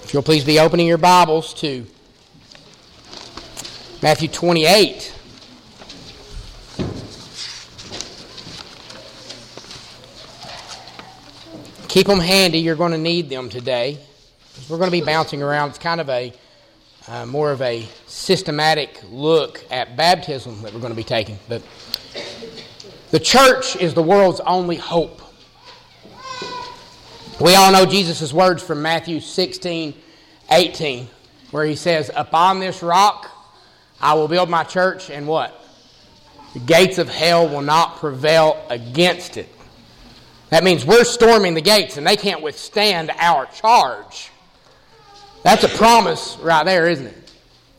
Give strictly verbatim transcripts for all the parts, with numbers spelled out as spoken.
If you'll please be opening your Bibles to Matthew twenty-eight. Keep them handy. You're going to need them today. We're going to be bouncing around. It's kind of a uh, more of a systematic look at baptism that we're going to be taking. But the church is the world's only hope. We all know Jesus' words from Matthew sixteen, eighteen, where he says, "Upon this rock I will build my church, and what? The gates of hell will not prevail against it." That means we're storming the gates, and they can't withstand our charge. That's a promise right there, isn't it?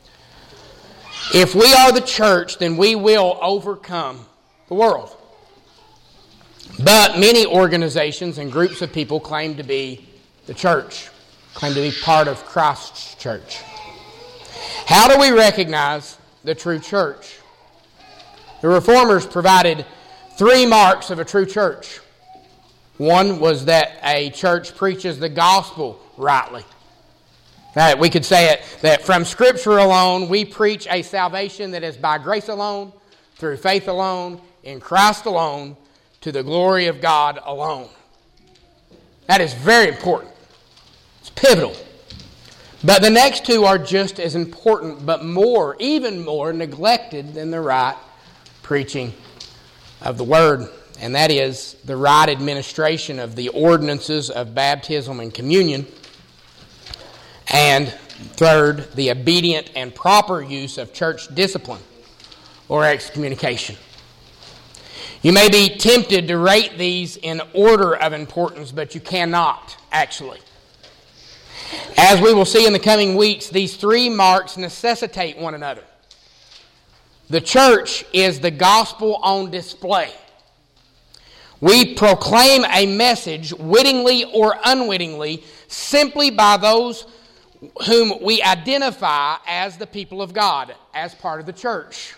If we are the church, then we will overcome the world. But many organizations and groups of people claim to be the church, claim to be part of Christ's church. How do we recognize the true church? The Reformers provided three marks of a true church. One was that a church preaches the gospel rightly. That we could say it that from Scripture alone, we preach a salvation that is by grace alone, through faith alone, in Christ alone, to the glory of God alone. That is very important. It's pivotal. But the next two are just as important, but more, even more neglected than the right preaching of the Word. And that is the right administration of the ordinances of baptism and communion. And third, the obedient and proper use of church discipline or excommunication. You may be tempted to rate these in order of importance, but you cannot, actually. As we will see in the coming weeks, these three marks necessitate one another. The church is the gospel on display. We proclaim a message, wittingly or unwittingly, simply by those whom we identify as the people of God, as part of the church.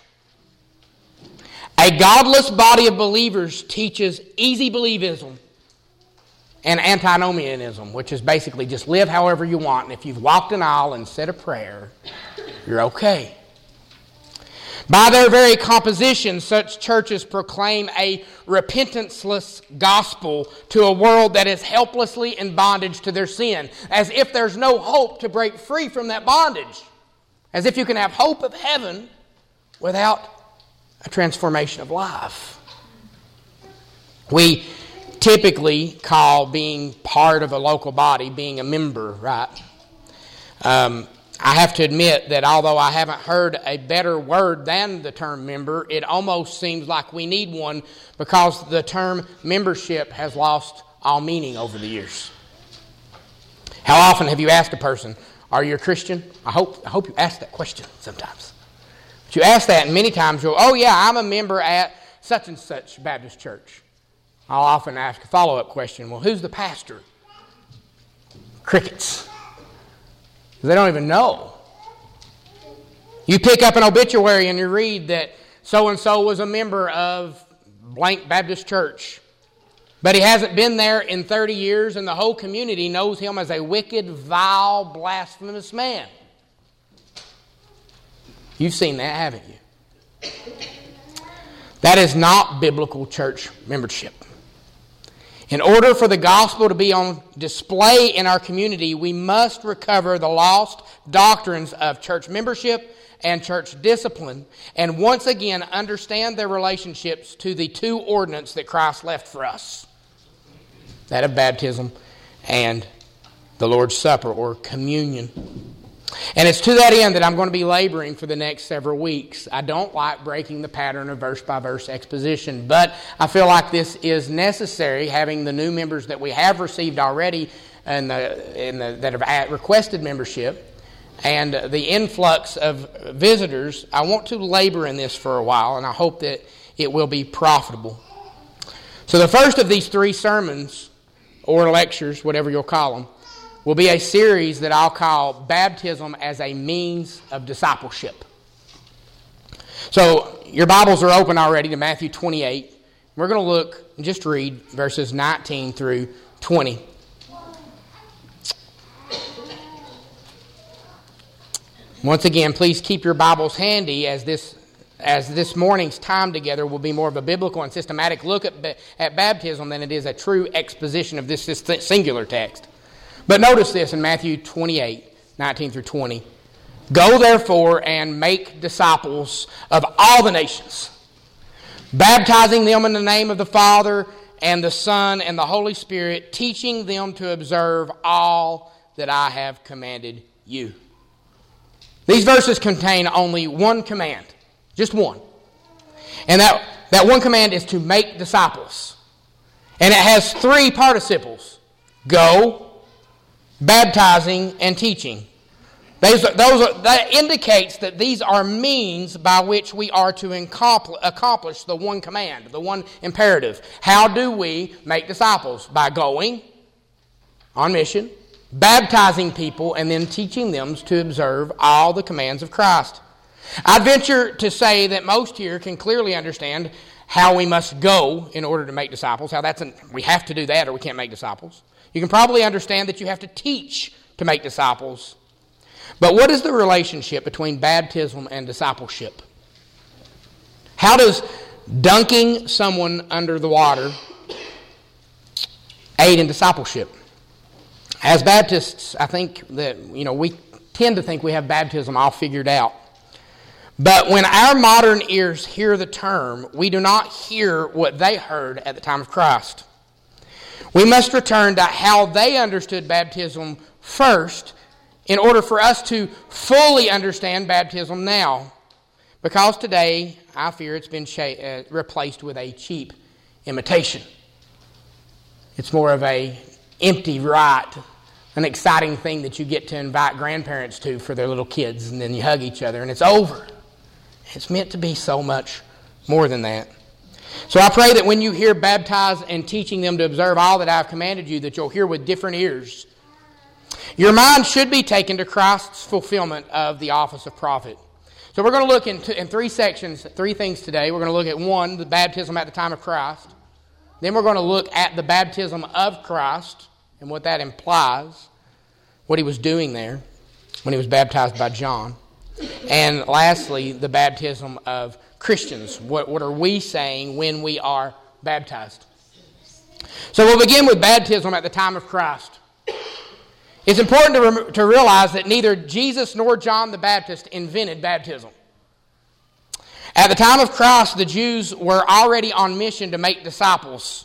A godless body of believers teaches easy believism and antinomianism, which is basically just live however you want, and if you've walked an aisle and said a prayer, you're okay. By their very composition, such churches proclaim a repentanceless gospel to a world that is helplessly in bondage to their sin, as if there's no hope to break free from that bondage, as if you can have hope of heaven without a transformation of life. We typically call being part of a local body being a member, right? Um, I have to admit that although I haven't heard a better word than the term member, it almost seems like we need one because the term membership has lost all meaning over the years. How often have you asked a person, "Are you a Christian?" I hope, I hope you ask that question sometimes. But you ask that, and many times you'll, "Oh yeah, I'm a member at such and such Baptist church." I'll often ask a follow-up question, "Well, who's the pastor?" Crickets. They don't even know. You pick up an obituary and you read that so-and-so was a member of blank Baptist church, but he hasn't been there in thirty years, and the whole community knows him as a wicked, vile, blasphemous man. You've seen that, haven't you? That is not biblical church membership. In order for the gospel to be on display in our community, we must recover the lost doctrines of church membership and church discipline, and once again understand their relationships to the two ordinances that Christ left for us, that of baptism and the Lord's Supper or communion. And it's to that end that I'm going to be laboring for the next several weeks. I don't like breaking the pattern of verse-by-verse exposition, but I feel like this is necessary, having the new members that we have received already and, the, and the, that have requested membership, and the influx of visitors. I want to labor in this for a while, and I hope that it will be profitable. So the first of these three sermons, or lectures, whatever you'll call them, will be a series that I'll call Baptism as a Means of Discipleship. So your Bibles are open already to Matthew twenty-eight. We're going to look and just read verses nineteen through twenty. Once again, please keep your Bibles handy as this as this morning's time together will be more of a biblical and systematic look at, at baptism than it is a true exposition of this, this singular text. But notice this in Matthew twenty-eight, nineteen through twenty. Go therefore and make disciples of all the nations, baptizing them in the name of the Father and the Son and the Holy Spirit, teaching them to observe all that I have commanded you. These verses contain only one command, just one. And that, that one command is to make disciples. And it has three participles: go, baptizing, and teaching. Those, those are, that indicates that these are means by which we are to accomplish the one command, the one imperative. How do we make disciples? By going on mission, baptizing people, and then teaching them to observe all the commands of Christ. I venture to say that most here can clearly understand how we must go in order to make disciples, how that's an, we have to do that or we can't make disciples. You can probably understand that you have to teach to make disciples. But what is the relationship between baptism and discipleship? How does dunking someone under the water aid in discipleship? As Baptists, I think that, you know, we tend to think we have baptism all figured out. But when our modern ears hear the term, we do not hear what they heard at the time of Christ. We must return to how they understood baptism first in order for us to fully understand baptism now. Because today, I fear it's been cha- uh, replaced with a cheap imitation. It's more of a empty rite, an exciting thing that you get to invite grandparents to for their little kids, and then you hug each other and it's over. It's meant to be so much more than that. So I pray that when you hear baptize and teaching them to observe all that I have commanded you, that you'll hear with different ears. Your mind should be taken to Christ's fulfillment of the office of prophet. So we're going to look into, in three sections, three things today. We're going to look at one, the baptism at the time of Christ. Then we're going to look at the baptism of Christ and what that implies, what he was doing there when he was baptized by John. And lastly, the baptism of Christians. What, what are we saying when we are baptized? So we'll begin with baptism at the time of Christ. It's important to, rem- to realize that neither Jesus nor John the Baptist invented baptism. At the time of Christ, the Jews were already on mission to make disciples.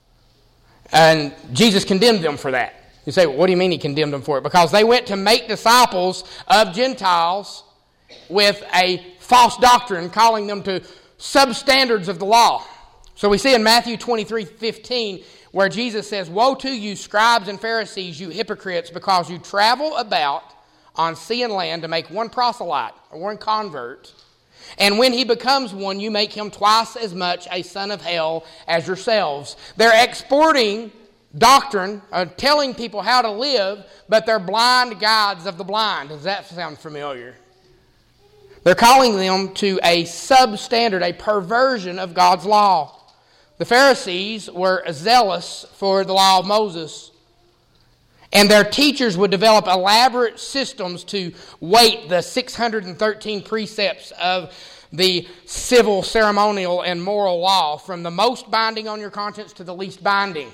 And Jesus condemned them for that. You say, well, what do you mean he condemned them for it? Because they went to make disciples of Gentiles with a false doctrine, calling them to substandards of the law. So we see in Matthew twenty-three fifteen, where Jesus says, "Woe to you, scribes and Pharisees, you hypocrites, because you travel about on sea and land to make one proselyte, or one convert. And when he becomes one, you make him twice as much a son of hell as yourselves." They're exporting doctrine, uh, telling people how to live, but they're blind guides of the blind. Does that sound familiar? They're calling them to a substandard, a perversion of God's law. The Pharisees were zealous for the law of Moses, and their teachers would develop elaborate systems to weight the six hundred thirteen precepts of the civil, ceremonial, and moral law from the most binding on your conscience to the least binding.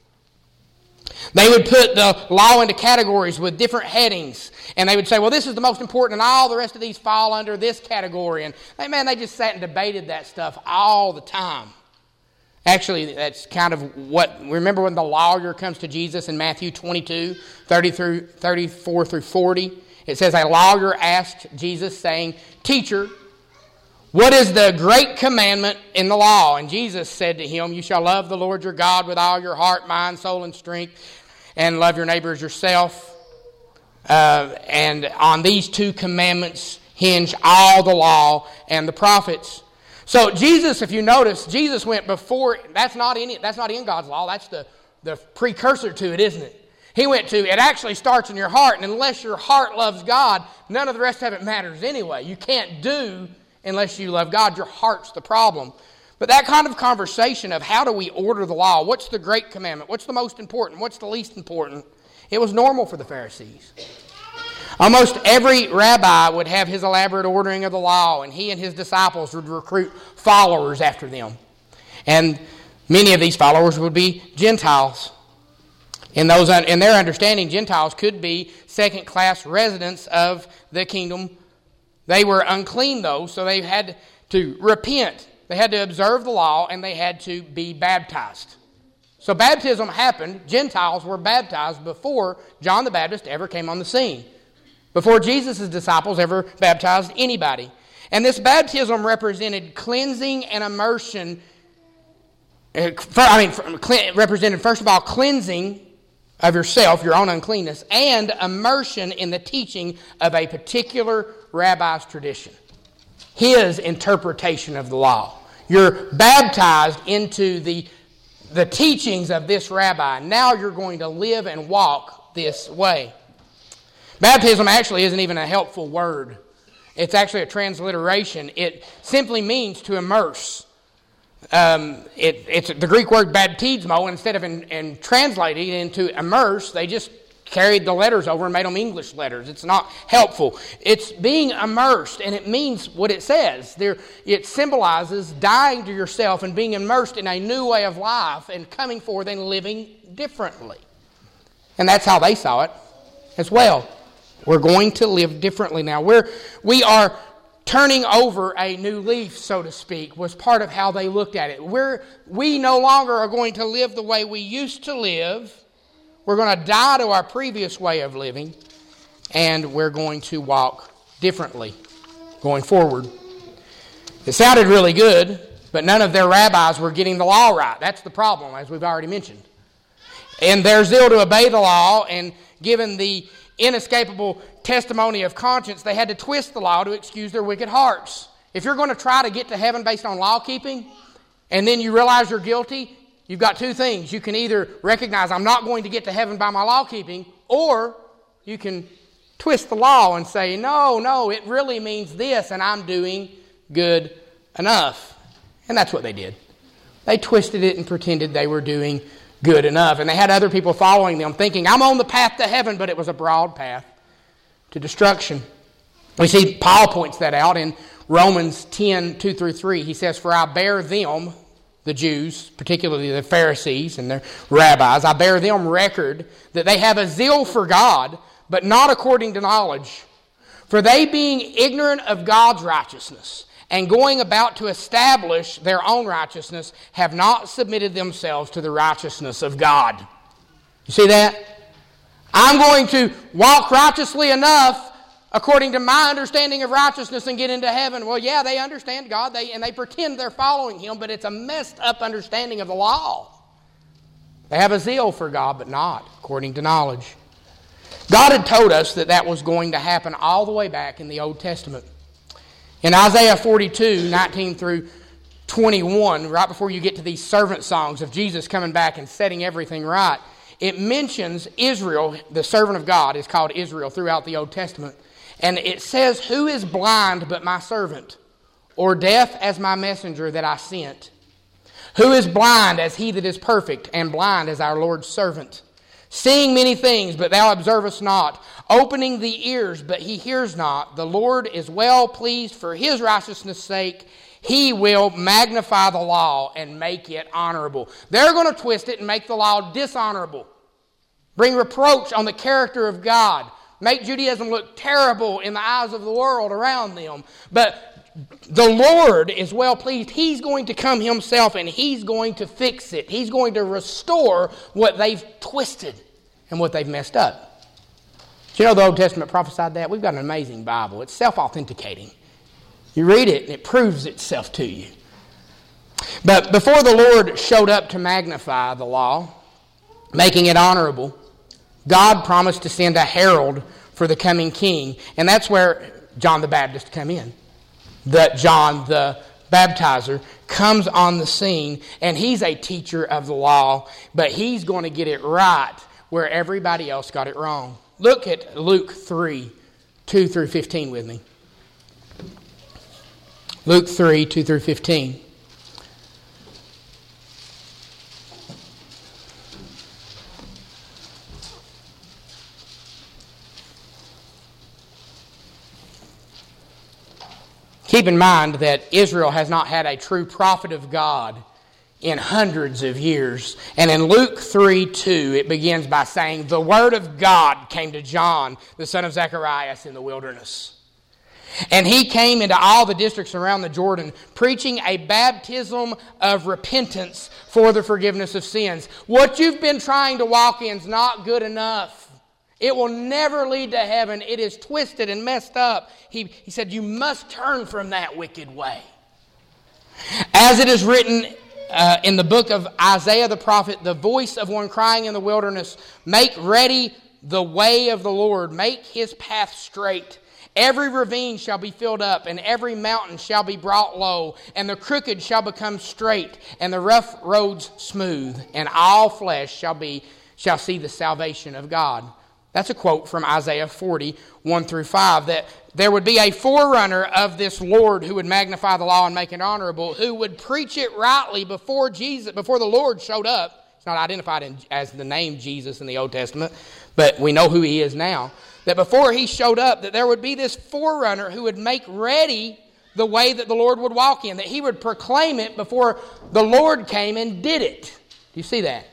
They would put the law into categories with different headings, and they would say, well, this is the most important, and all the rest of these fall under this category. And they, man, they just sat and debated that stuff all the time. Actually, that's kind of what, remember when the lawyer comes to Jesus in Matthew twenty-two, thirty through, thirty-four through forty? It says, a lawyer asked Jesus, saying, "Teacher, what is the great commandment in the law?" And Jesus said to him, "You shall love the Lord your God with all your heart, mind, soul, and strength, and love your neighbor as yourself. Uh, and on these two commandments hinge all the law and the prophets." So Jesus, if you notice, Jesus went before. That's not in it. That's not in God's law. That's the, the precursor to it, isn't it? He went to, it actually starts in your heart, and unless your heart loves God, none of the rest of it matters anyway. You can't do unless you love God. Your heart's the problem. But that kind of conversation of how do we order the law? What's the great commandment? What's the most important? What's the least important? It was normal for the Pharisees. Almost every rabbi would have his elaborate ordering of the law, and he and his disciples would recruit followers after them. And many of these followers would be Gentiles. In those, in their understanding, Gentiles could be second-class residents of the kingdom. They were unclean, though, so they had to repent. They had to observe the law, and they had to be baptized. So baptism happened. Gentiles were baptized before John the Baptist ever came on the scene, before Jesus' disciples ever baptized anybody. And this baptism represented cleansing and immersion. I mean, represented, first of all, cleansing of yourself, your own uncleanness, and immersion in the teaching of a particular rabbi's tradition, his interpretation of the law. You're baptized into the, the teachings of this rabbi. Now you're going to live and walk this way. Baptism actually isn't even a helpful word. It's actually a transliteration. It simply means to immerse. Um, it, it's the Greek word baptismo, and instead of in, in translating it into immerse, they just carried the letters over and made them English letters. It's not helpful. It's being immersed, and it means what it says. There, it symbolizes dying to yourself and being immersed in a new way of life and coming forth and living differently. And that's how they saw it as well. We're going to live differently now. We're, we are turning over a new leaf, so to speak, was part of how they looked at it. We're, we no longer are going to live the way we used to live. We're going to die to our previous way of living, and we're going to walk differently going forward. It sounded really good, but none of their rabbis were getting the law right. That's the problem, as we've already mentioned. And their zeal to obey the law, and given the inescapable testimony of conscience, they had to twist the law to excuse their wicked hearts. If you're going to try to get to heaven based on law keeping, and then you realize you're guilty, you've got two things. You can either recognize I'm not going to get to heaven by my law keeping, or you can twist the law and say, no, no, it really means this, and I'm doing good enough. And that's what they did. They twisted it and pretended they were doing good enough. And they had other people following them thinking, I'm on the path to heaven, but it was a broad path to destruction. We see Paul points that out in Romans ten, two through three. He says, for I bear them, the Jews, particularly the Pharisees and their rabbis, I bear them record that they have a zeal for God, but not according to knowledge. For they being ignorant of God's righteousness, and going about to establish their own righteousness, have not submitted themselves to the righteousness of God. You see that? I'm going to walk righteously enough according to my understanding of righteousness and get into heaven. Well, yeah, they understand God, they, and they pretend they're following Him, but it's a messed up understanding of the law. They have a zeal for God, but not according to knowledge. God had told us that that was going to happen all the way back in the Old Testament. In Isaiah forty-two, nineteen through twenty-one, right before you get to these servant songs of Jesus coming back and setting everything right, it mentions Israel, the servant of God is called Israel throughout the Old Testament. And it says, who is blind but my servant, or deaf as my messenger that I sent? Who is blind as he that is perfect, and blind as our Lord's servant? Seeing many things, but thou observest not. Opening the ears, but he hears not. The Lord is well pleased for his righteousness' sake. He will magnify the law and make it honorable. They're going to twist it and make the law dishonorable. Bring reproach on the character of God. Make Judaism look terrible in the eyes of the world around them. But the Lord is well pleased. He's going to come himself and he's going to fix it. He's going to restore what they've twisted and what they've messed up. Do you know the Old Testament prophesied that? We've got an amazing Bible. It's self-authenticating. You read it and it proves itself to you. But before the Lord showed up to magnify the law, making it honorable, God promised to send a herald for the coming king. And that's where John the Baptist come in. That John the baptizer comes on the scene, and he's a teacher of the law, but he's going to get it right where everybody else got it wrong. Look at Luke three, two through fifteen with me. Luke three, two through fifteen. Keep in mind that Israel has not had a true prophet of God in hundreds of years. And in Luke three two, it begins by saying, the word of God came to John, the son of Zacharias, in the wilderness. And he came into all the districts around the Jordan, preaching a baptism of repentance for the forgiveness of sins. What you've been trying to walk in is not good enough. It will never lead to heaven. It is twisted and messed up. He, he said, you must turn from that wicked way. As it is written uh, in the book of Isaiah the prophet, the voice of one crying in the wilderness, make ready the way of the Lord, make his path straight. Every ravine shall be filled up, and every mountain shall be brought low, and the crooked shall become straight, and the rough roads smooth, and all flesh shall be shall see the salvation of God. That's a quote from Isaiah forty, one through five, that there would be a forerunner of this Lord who would magnify the law and make it honorable, who would preach it rightly before Jesus, before the Lord showed up. It's not identified in, as the name Jesus in the Old Testament, but we know who he is now. That before he showed up, that there would be this forerunner who would make ready the way that the Lord would walk in, that he would proclaim it before the Lord came and did it. Do you see that?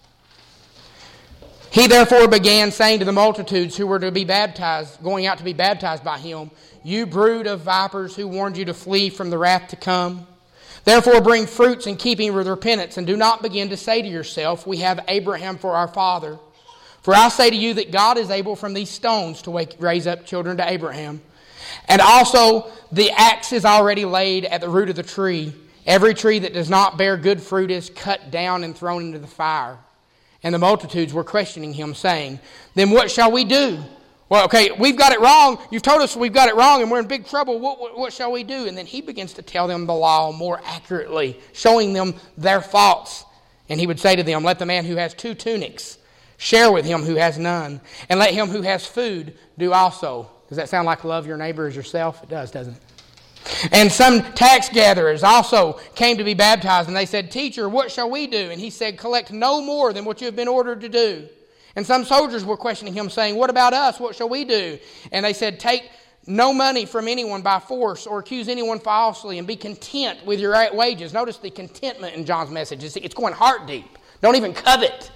He therefore began saying to the multitudes who were to be baptized, going out to be baptized by him, you brood of vipers, who warned you to flee from the wrath to come? Therefore bring fruits in keeping with repentance, and do not begin to say to yourself, we have Abraham for our father. For I say to you that God is able from these stones to wake, raise up children to Abraham. And also the axe is already laid at the root of the tree. Every tree that does not bear good fruit is cut down and thrown into the fire. And the multitudes were questioning him, saying, then what shall we do? Well, okay, we've got it wrong. You've told us we've got it wrong and we're in big trouble. What, what, what shall we do? And then he begins to tell them the law more accurately, showing them their faults. And he would say to them, let the man who has two tunics share with him who has none, and let him who has food do also. Does that sound like love your neighbor as yourself? It does, doesn't it? And some tax gatherers also came to be baptized, and they said, teacher, what shall we do? And he said, collect no more than what you have been ordered to do. And some soldiers were questioning him, saying, what about us? What shall we do? And they said, take no money from anyone by force, or accuse anyone falsely, and be content with your wages. Notice the contentment in John's message. It's going heart deep. Don't even covet.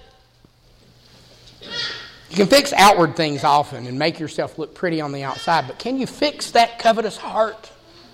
You can fix outward things often and make yourself look pretty on the outside, but can you fix that covetous heart?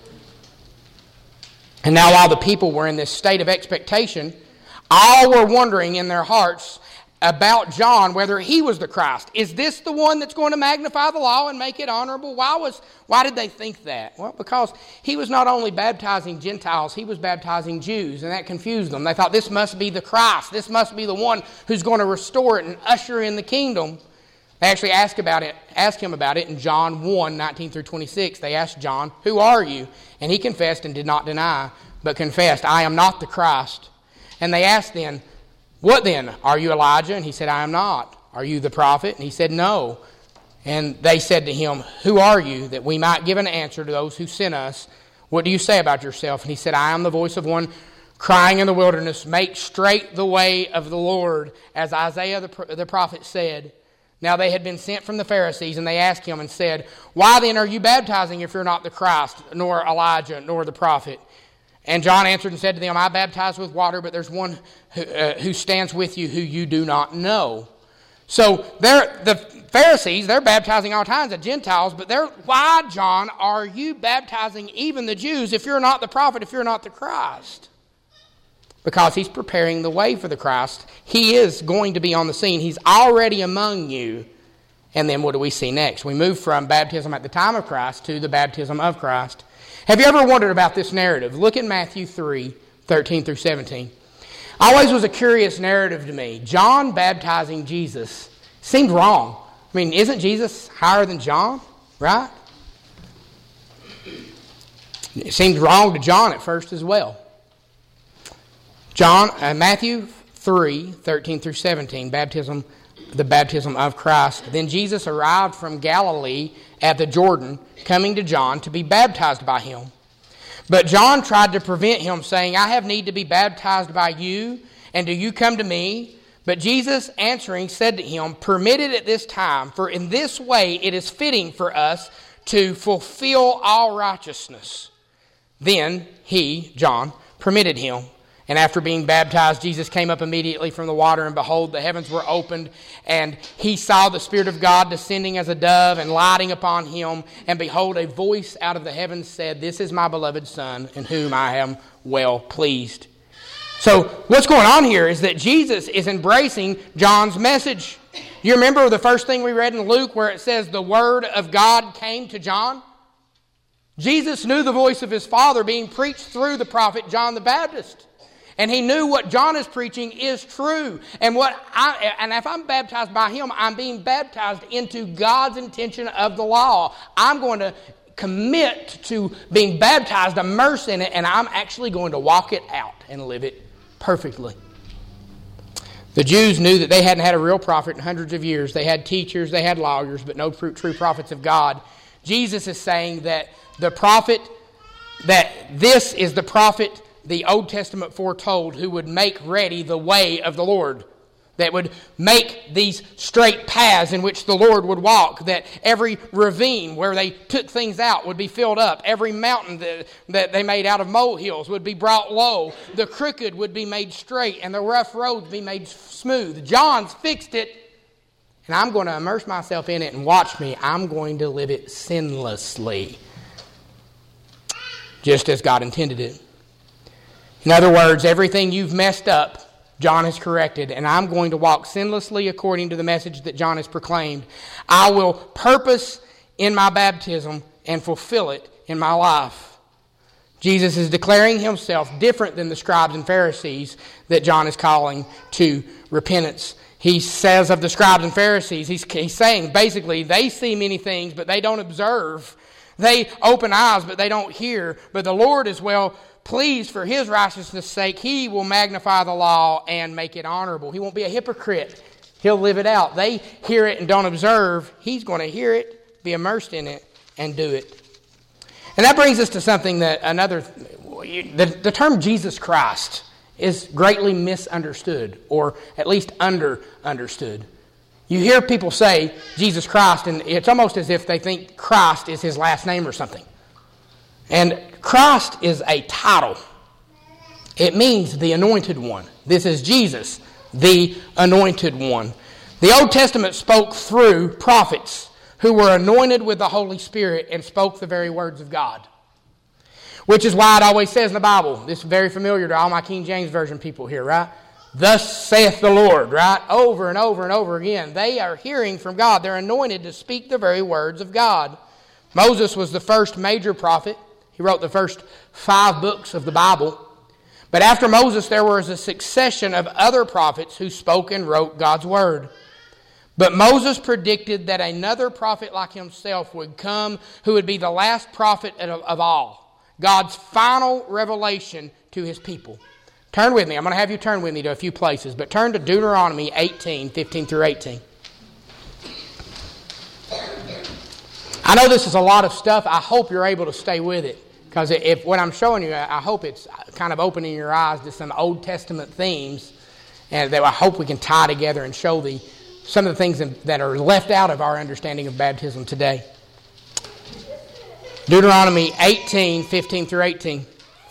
And now while the people were in this state of expectation, all were wondering in their hearts about John whether he was the Christ. Is this the one that's going to magnify the law and make it honorable? Why was why did they think that? Well, because he was not only baptizing Gentiles, he was baptizing Jews, and that confused them. They thought this must be the Christ. This must be the one who's going to restore it and usher in the kingdom. They actually asked about it, asked him about it in John one, nineteen through twenty-six. They asked John, who are you? And he confessed and did not deny, but confessed, I am not the Christ. And they asked then, what then? Are you Elijah? And he said, I am not. Are you the prophet? And he said, no. And they said to him, who are you, that we might give an answer to those who sent us? What do you say about yourself? And he said, I am the voice of one crying in the wilderness, make straight the way of the Lord, as Isaiah the, the prophet said. Now they had been sent from the Pharisees, and they asked him and said, why then are you baptizing if you're not the Christ, nor Elijah, nor the prophet? And John answered and said to them, I baptize with water, but there's one who, uh, who stands with you who you do not know. So the Pharisees, they're baptizing all kinds of Gentiles, but they're, why, John, are you baptizing even the Jews if you're not the prophet, if you're not the Christ? Because he's preparing the way for the Christ. He is going to be on the scene. He's already among you. And then what do we see next? We move from baptism at the time of Christ to the baptism of Christ. Have you ever wondered about this narrative? Look at Matthew three, thirteen through seventeen. Always was a curious narrative to me. John baptizing Jesus seemed wrong. I mean, isn't Jesus higher than John? Right? It seemed wrong to John at first as well. John, uh, Matthew three, thirteen through seventeen, baptism, the baptism of Christ. Then Jesus arrived from Galilee at the Jordan, coming to John to be baptized by him. But John tried to prevent him, saying, I have need to be baptized by you, and do you come to me? But Jesus answering said to him, permit it at this time, for in this way it is fitting for us to fulfill all righteousness. Then he, John, permitted him. And after being baptized, Jesus came up immediately from the water, and behold, the heavens were opened, and he saw the Spirit of God descending as a dove and lighting upon him. And behold, a voice out of the heavens said, "This is my beloved Son, in whom I am well pleased." So what's going on here is that Jesus is embracing John's message. You remember the first thing we read in Luke where it says the Word of God came to John? Jesus knew the voice of his Father being preached through the prophet John the Baptist. And he knew what John is preaching is true. And what I, and if I'm baptized by him, I'm being baptized into God's intention of the law. I'm going to commit to being baptized, immerse in it, and I'm actually going to walk it out and live it perfectly. The Jews knew that they hadn't had a real prophet in hundreds of years. They had teachers, they had lawyers, but no true prophets of God. Jesus is saying that the prophet, that this is the prophet the Old Testament foretold who would make ready the way of the Lord, that would make these straight paths in which the Lord would walk, that every ravine where they took things out would be filled up, every mountain that, that they made out of molehills would be brought low, the crooked would be made straight, and the rough roads be made smooth. John's fixed it, and I'm going to immerse myself in it, and watch me, I'm going to live it sinlessly, just as God intended it. In other words, everything you've messed up, John has corrected, and I'm going to walk sinlessly according to the message that John has proclaimed. I will purpose in my baptism and fulfill it in my life. Jesus is declaring himself different than the scribes and Pharisees that John is calling to repentance. He says of the scribes and Pharisees, he's, he's saying basically they see many things, but they don't observe. They open eyes, but they don't hear. But the Lord is well pleased for his righteousness' sake. He will magnify the law and make it honorable. He won't be a hypocrite. He'll live it out. They hear it and don't observe. He's going to hear it, be immersed in it, and do it. And that brings us to something that another, the, the term Jesus Christ is greatly misunderstood, or at least under-understood. You hear people say Jesus Christ, and it's almost as if they think Christ is his last name or something. And Christ is a title. It means the anointed one. This is Jesus, the anointed one. The Old Testament spoke through prophets who were anointed with the Holy Spirit and spoke the very words of God. Which is why it always says in the Bible, this is very familiar to all my King James Version people here, right? Thus saith the Lord, right? Over and over and over again. They are hearing from God. They're anointed to speak the very words of God. Moses was the first major prophet. He wrote the first five books of the Bible. But after Moses, there was a succession of other prophets who spoke and wrote God's word. But Moses predicted that another prophet like himself would come who would be the last prophet of, of all. God's final revelation to his people. Turn with me. I'm going to have you turn with me to a few places. But turn to Deuteronomy eighteen, fifteen through eighteen. I know this is a lot of stuff. I hope you're able to stay with it. Because if what I'm showing you, I hope it's kind of opening your eyes to some Old Testament themes, and that I hope we can tie together and show the some of the things that are left out of our understanding of baptism today. Deuteronomy eighteen, fifteen through eighteen.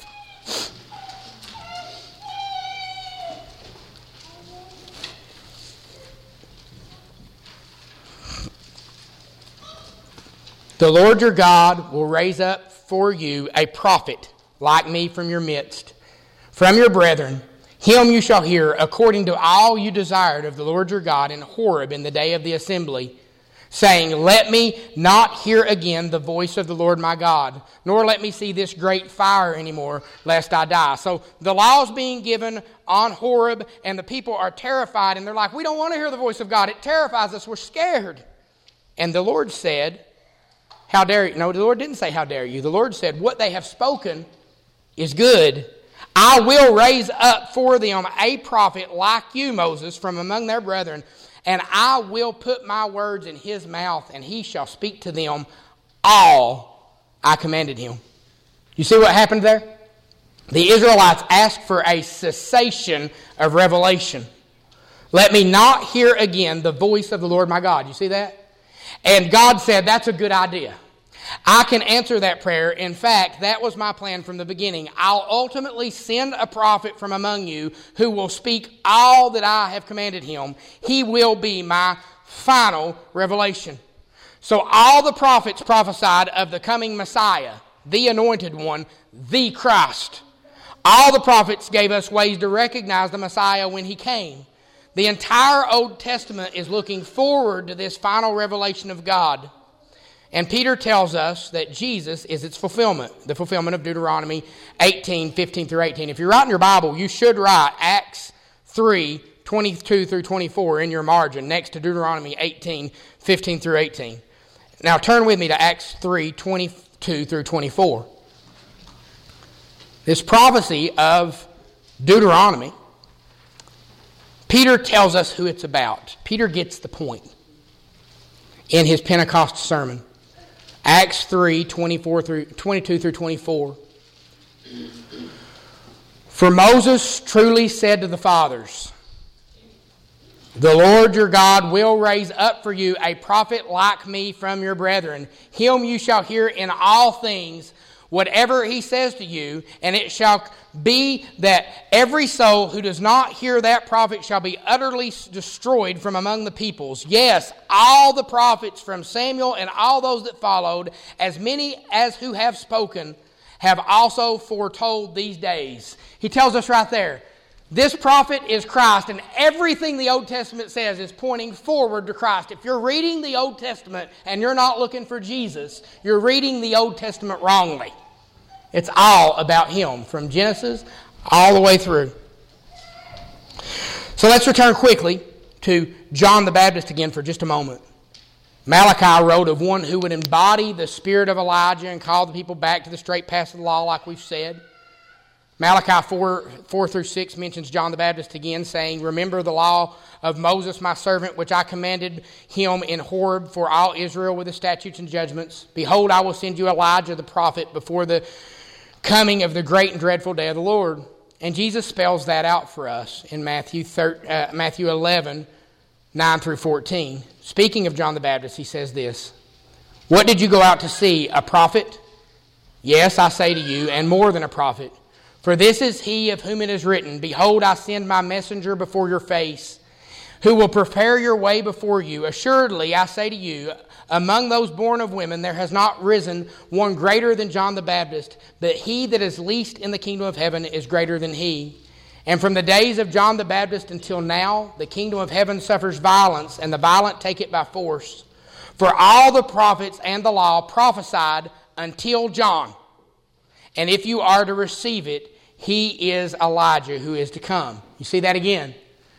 The Lord your God will raise up for you a prophet like me from your midst, from your brethren. Him you shall hear according to all you desired of the Lord your God in Horeb in the day of the assembly, saying, Let me not hear again the voice of the Lord my God, nor let me see this great fire anymore, lest I die. So the law's being given on Horeb, and the people are terrified, and they're like, we don't want to hear the voice of God. It terrifies us. We're scared. And the Lord said, How dare you? No, the Lord didn't say, how dare you. The Lord said, what they have spoken is good. I will raise up for them a prophet like you, Moses, from among their brethren, and I will put my words in his mouth, and he shall speak to them all I commanded him. You see what happened there? The Israelites asked for a cessation of revelation. Let me not hear again the voice of the Lord my God. You see that? And God said, that's a good idea. I can answer that prayer. In fact, that was my plan from the beginning. I'll ultimately send a prophet from among you who will speak all that I have commanded him. He will be my final revelation. So all the prophets prophesied of the coming Messiah, the anointed one, the Christ. All the prophets gave us ways to recognize the Messiah when he came. The entire Old Testament is looking forward to this final revelation of God. And Peter tells us that Jesus is its fulfillment, the fulfillment of Deuteronomy eighteen, fifteen through eighteen. If you're writing your Bible, you should write Acts three, twenty-two through twenty-four in your margin next to Deuteronomy eighteen, fifteen through eighteen. Now turn with me to Acts three, twenty-two through twenty-four. This prophecy of Deuteronomy, Peter tells us who it's about. Peter gets the point in his Pentecost sermon. Acts three, twenty-four through twenty-two through twenty-four. For Moses truly said to the fathers, the Lord your God will raise up for you a prophet like me from your brethren. Him you shall hear in all things, whatever he says to you, and it shall be that every soul who does not hear that prophet shall be utterly destroyed from among the peoples. Yes, all the prophets from Samuel and all those that followed, as many as who have spoken, have also foretold these days. He tells us right there, this prophet is Christ, and everything the Old Testament says is pointing forward to Christ. If you're reading the Old Testament and you're not looking for Jesus, you're reading the Old Testament wrongly. It's all about him, from Genesis all the way through. So let's return quickly to John the Baptist again for just a moment. Malachi wrote of one who would embody the spirit of Elijah and call the people back to the straight path of the law, like we've said. Malachi four, four through six mentions John the Baptist again, saying, remember the law of Moses, my servant, which I commanded him in Horeb for all Israel with the statutes and judgments. Behold, I will send you Elijah the prophet before the coming of the great and dreadful day of the Lord. And Jesus spells that out for us in Matthew, uh, Matthew eleven, nine through fourteen. Speaking of John the Baptist, he says this, what did you go out to see? A prophet? Yes, I say to you, and more than a prophet. For this is he of whom it is written, behold, I send my messenger before your face, who will prepare your way before you. Assuredly, I say to you, among those born of women there has not risen one greater than John the Baptist, but he that is least in the kingdom of heaven is greater than he. And from the days of John the Baptist until now, the kingdom of heaven suffers violence, and the violent take it by force. For all the prophets and the law prophesied until John. And if you are to receive it, he is Elijah who is to come. You see that again?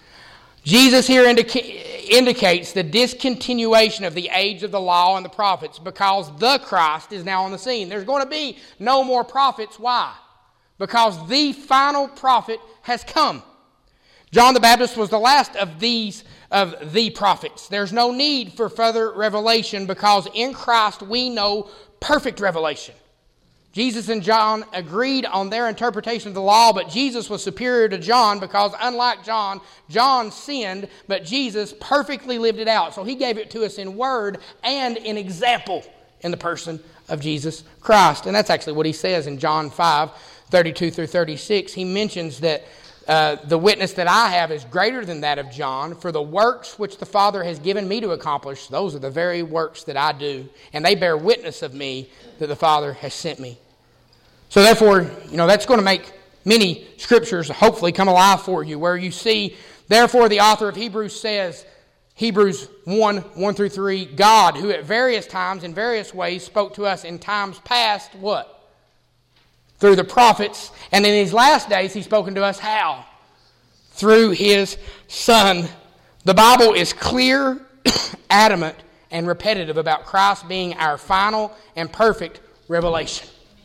Jesus here indica- indicates the discontinuation of the age of the law and the prophets because the Christ is now on the scene. There's going to be no more prophets. Why? Because the final prophet has come. John the Baptist was the last of these of the prophets. There's no need for further revelation because in Christ we know perfect revelation. Jesus and John agreed on their interpretation of the law, but Jesus was superior to John because unlike John, John sinned, but Jesus perfectly lived it out. So he gave it to us in word and in example in the person of Jesus Christ. And that's actually what he says in John five, thirty-two through thirty-six. He mentions that uh, the witness that I have is greater than that of John, for the works which the Father has given me to accomplish, those are the very works that I do, and they bear witness of me that the Father has sent me. So therefore, you know, that's going to make many scriptures hopefully come alive for you, where you see, therefore the author of Hebrews says, Hebrews one, one through three, God, who at various times, in various ways, spoke to us in times past, what? Through the prophets. And in these last days, he's spoken to us how? Through his Son. The Bible is clear, adamant, and repetitive about Christ being our final and perfect revelation.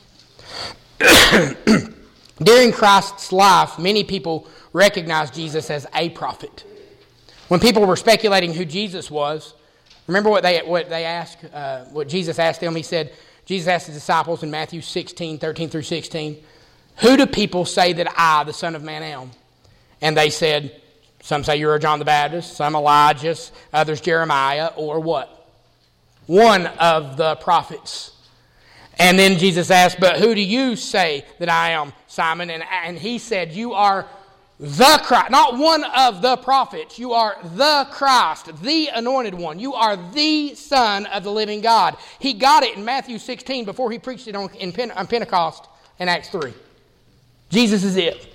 During Christ's life, many people recognized Jesus as a prophet. When people were speculating who Jesus was, remember what they what they asked, uh, what Jesus asked them? He said, Jesus asked his disciples in Matthew sixteen, thirteen through sixteen, who do people say that I, the Son of Man, am? And they said, some say you're John the Baptist, some Elijah, others Jeremiah, or what? One of the prophets. And then Jesus asked, but who do you say that I am, Simon? And, and he said, you are the Christ, not one of the prophets. You are the Christ, the anointed one. You are the Son of the living God. He got it in Matthew sixteen before he preached it on, in Pente- on Pentecost in Acts three. Jesus is it.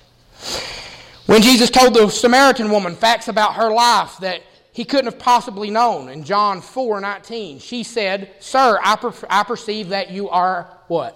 When Jesus told the Samaritan woman facts about her life that he couldn't have possibly known, in John four nineteen, she said, Sir, I, per- I perceive that you are what?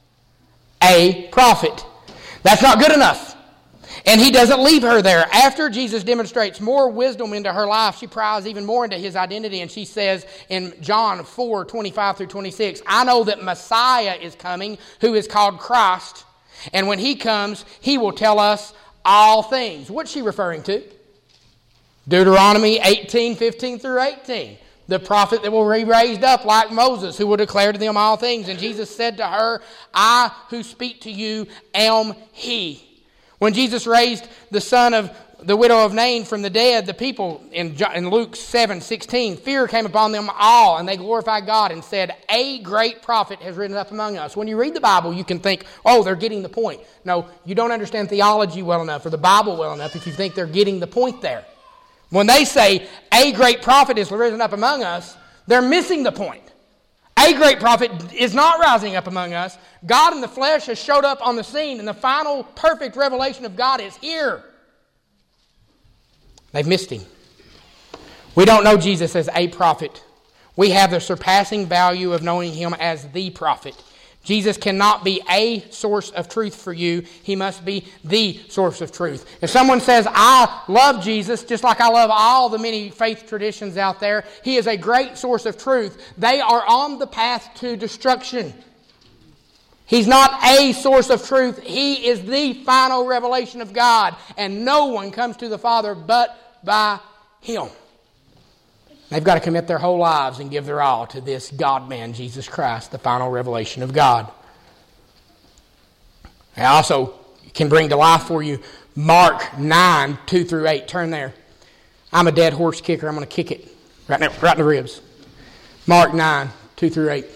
A prophet. That's not good enough. And he doesn't leave her there. After Jesus demonstrates more wisdom into her life, she pries even more into his identity. And she says in John four twenty-five through twenty-six, I know that Messiah is coming, who is called Christ. And when he comes, he will tell us all things. What's she referring to? Deuteronomy eighteen fifteen through eighteen. The prophet that will be raised up like Moses, who will declare to them all things. And Jesus said to her, I who speak to you am he. When Jesus raised the son of the widow of Nain from the dead, the people in, in Luke seven sixteen, fear came upon them all, and they glorified God and said, a great prophet has risen up among us. When you read the Bible, you can think, oh, they're getting the point. No, you don't understand theology well enough or the Bible well enough if you think they're getting the point there. When they say, a great prophet is risen up among us, they're missing the point. A great prophet is not rising up among us. God in the flesh has showed up on the scene, and the final perfect revelation of God is here. They've missed him. We don't know Jesus as a prophet. We have the surpassing value of knowing him as the prophet. Jesus cannot be a source of truth for you. He must be the source of truth. If someone says, I love Jesus, just like I love all the many faith traditions out there, he is a great source of truth, they are on the path to destruction. He's not a source of truth. He is the final revelation of God. And no one comes to the Father but by him. They've got to commit their whole lives and give their all to this God-man, Jesus Christ, the final revelation of God. I also can bring to life for you Mark nine, two through eight. Turn there. I'm a dead horse kicker. I'm going to kick it right, now, right in the ribs. Mark nine, two through eight.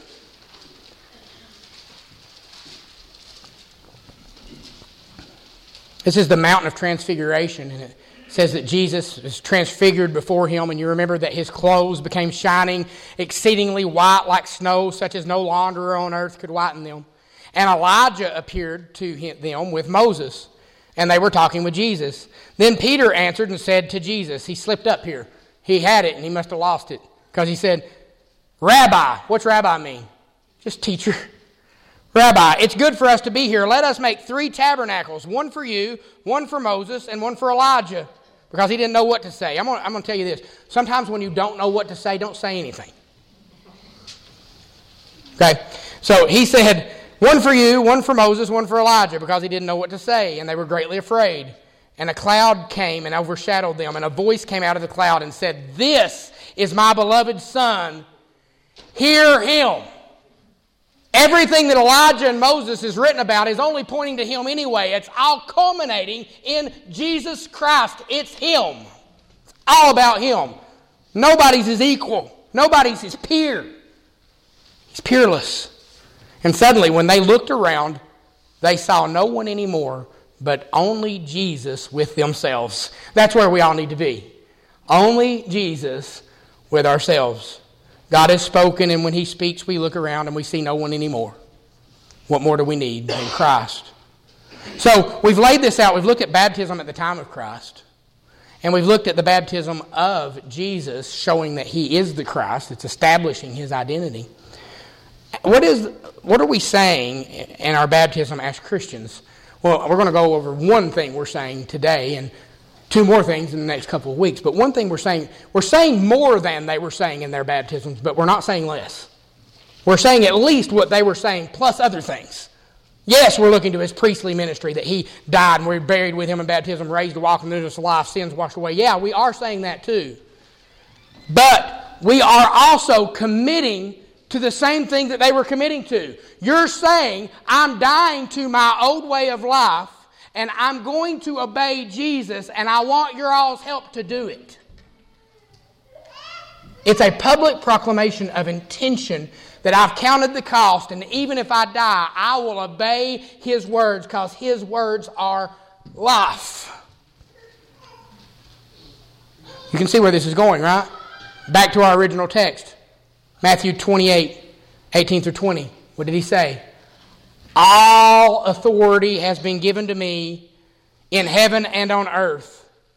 This is the mountain of transfiguration, and it says that Jesus is transfigured before him, and you remember that his clothes became shining, exceedingly white like snow, such as no launderer on earth could whiten them. And Elijah appeared to them with Moses, and they were talking with Jesus. Then Peter answered and said to Jesus, he slipped up here. He had it, and he must have lost it, because he said, Rabbi. What's rabbi mean? Just teacher. Rabbi, it's good for us to be here. Let us make three tabernacles, one for you, one for Moses, and one for Elijah. Because he didn't know what to say. I'm going I'm to tell you this. Sometimes when you don't know what to say, don't say anything. Okay? So he said, one for you, one for Moses, one for Elijah, because he didn't know what to say. And they were greatly afraid. And a cloud came and overshadowed them. And a voice came out of the cloud and said, this is my beloved Son. Hear him. Everything that Elijah and Moses is written about is only pointing to him anyway. It's all culminating in Jesus Christ. It's him. It's all about him. Nobody's his equal. Nobody's his peer. He's peerless. And suddenly, when they looked around, they saw no one anymore but only Jesus with themselves. That's where we all need to be. Only Jesus with ourselves. God has spoken, and when he speaks, we look around and we see no one anymore. What more do we need than Christ? So we've laid this out. We've looked at baptism at the time of Christ. And we've looked at the baptism of Jesus, showing that he is the Christ. It's establishing his identity. What is, what are we saying in our baptism as Christians? Well, we're going to go over one thing we're saying today, and two more things in the next couple of weeks. But one thing we're saying, we're saying more than they were saying in their baptisms, but we're not saying less. We're saying at least what they were saying, plus other things. Yes, we're looking to his priestly ministry, that he died and we're buried with him in baptism, raised to walk in the newness of life, sins washed away. Yeah, we are saying that too. But we are also committing to the same thing that they were committing to. You're saying, I'm dying to my old way of life, and I'm going to obey Jesus, and I want your all's help to do it. It's a public proclamation of intention that I've counted the cost, and even if I die, I will obey His words because His words are life. You can see where this is going, right? Back to our original text. Matthew twenty-eight, eighteen through twenty. What did He say? All authority has been given to me in heaven and on earth.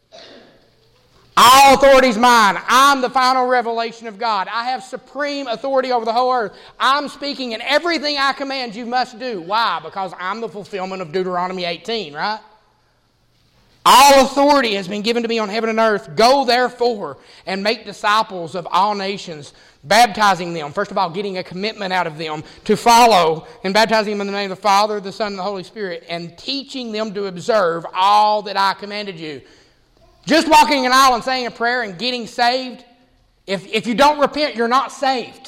All authority is mine. I'm the final revelation of God. I have supreme authority over the whole earth. I'm speaking, and everything I command you must do. Why? Because I'm the fulfillment of Deuteronomy eighteen, right? All authority has been given to me on heaven and earth. Go therefore and make disciples of all nations, baptizing them. First of all, getting a commitment out of them to follow and baptizing them in the name of the Father, the Son, and the Holy Spirit, and teaching them to observe all that I commanded you. Just walking an aisle and saying a prayer and getting saved, if, if you don't repent, you're not saved.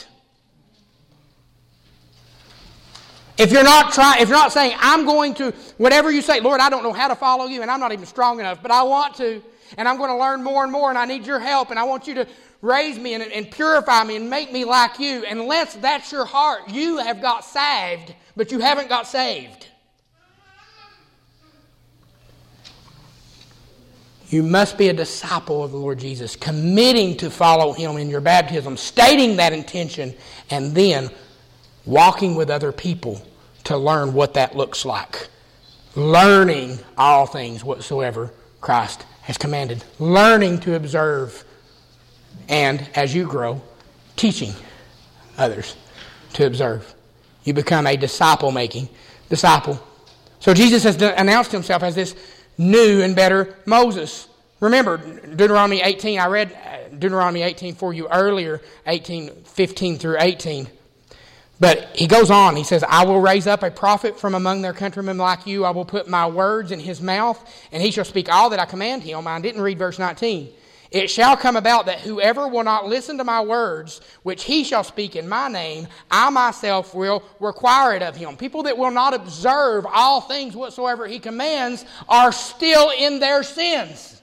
If you're not trying, if you're not saying, I'm going to, whatever you say, Lord, I don't know how to follow you, and I'm not even strong enough, but I want to, and I'm going to learn more and more, and I need your help, and I want you to raise me and, and purify me and make me like you. Unless that's your heart, you have got saved, but you haven't got saved. You must be a disciple of the Lord Jesus, committing to follow Him in your baptism, stating that intention, and then walking with other people to learn what that looks like. Learning all things whatsoever Christ has commanded. Learning to observe. And as you grow, teaching others to observe. You become a disciple-making disciple. So Jesus has announced Himself as this new and better Moses. Remember, Deuteronomy eighteen, I read Deuteronomy eighteen for you earlier, eighteen, fifteen through eighteen. But he goes on, he says, I will raise up a prophet from among their countrymen like you. I will put my words in his mouth, and he shall speak all that I command him. I didn't read verse nineteen. It shall come about that whoever will not listen to my words, which he shall speak in my name, I myself will require it of him. People that will not observe all things whatsoever he commands are still in their sins.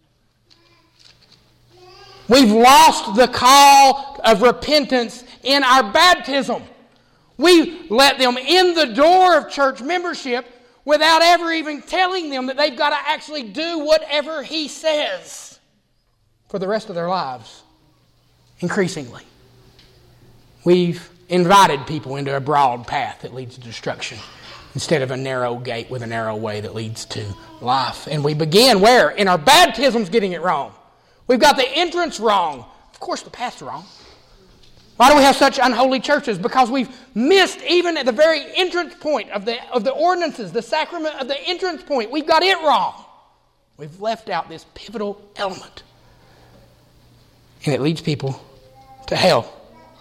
We've lost the call of repentance in our baptism. We let them in the door of church membership without ever even telling them that they've got to actually do whatever he says for the rest of their lives. Increasingly, we've invited people into a broad path that leads to destruction instead of a narrow gate with a narrow way that leads to life. And we begin where? In our baptisms getting it wrong. We've got the entrance wrong. Of course, the path's wrong. Why do we have such unholy churches? Because we've missed even at the very entrance point of the, of the ordinances, the sacrament of the entrance point. We've got it wrong. We've left out this pivotal element. And it leads people to hell.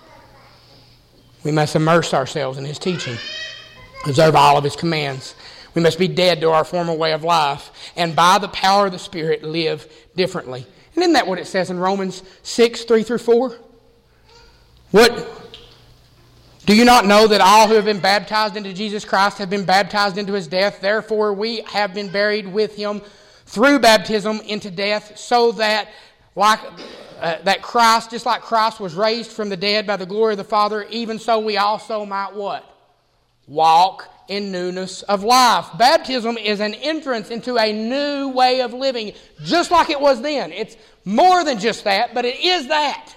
We must immerse ourselves in His teaching. Observe all of His commands. We must be dead to our former way of life. And by the power of the Spirit, live differently. And isn't that what it says in Romans six, three through four? What? Do you not know that all who have been baptized into Jesus Christ have been baptized into His death? Therefore we have been buried with Him through baptism into death, so that like uh, that Christ, just like Christ was raised from the dead by the glory of the Father, even so we also might what? Walk in newness of life. Baptism is an entrance into a new way of living, just like it was then. It's more than just that, but it is that.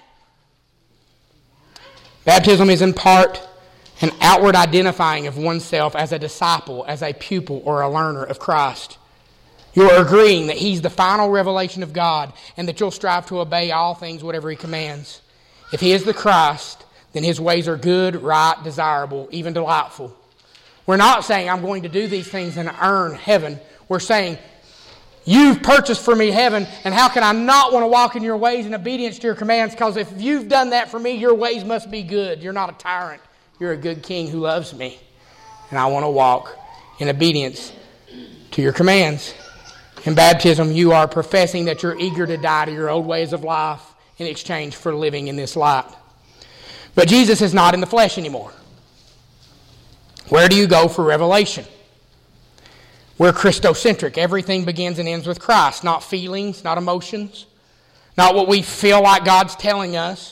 Baptism is in part an outward identifying of oneself as a disciple, as a pupil, or a learner of Christ. You're agreeing that He's the final revelation of God and that you'll strive to obey all things, whatever He commands. If He is the Christ, then His ways are good, right, desirable, even delightful. We're not saying I'm going to do these things and earn heaven. We're saying, you've purchased for me heaven, and how can I not want to walk in your ways in obedience to your commands? Because if you've done that for me, your ways must be good. You're not a tyrant. You're a good king who loves me. And I want to walk in obedience to your commands. In baptism, you are professing that you're eager to die to your old ways of life in exchange for living in this light. But Jesus is not in the flesh anymore. Where do you go for revelation? We're Christocentric. Everything begins and ends with Christ. Not feelings, not emotions. Not what we feel like God's telling us.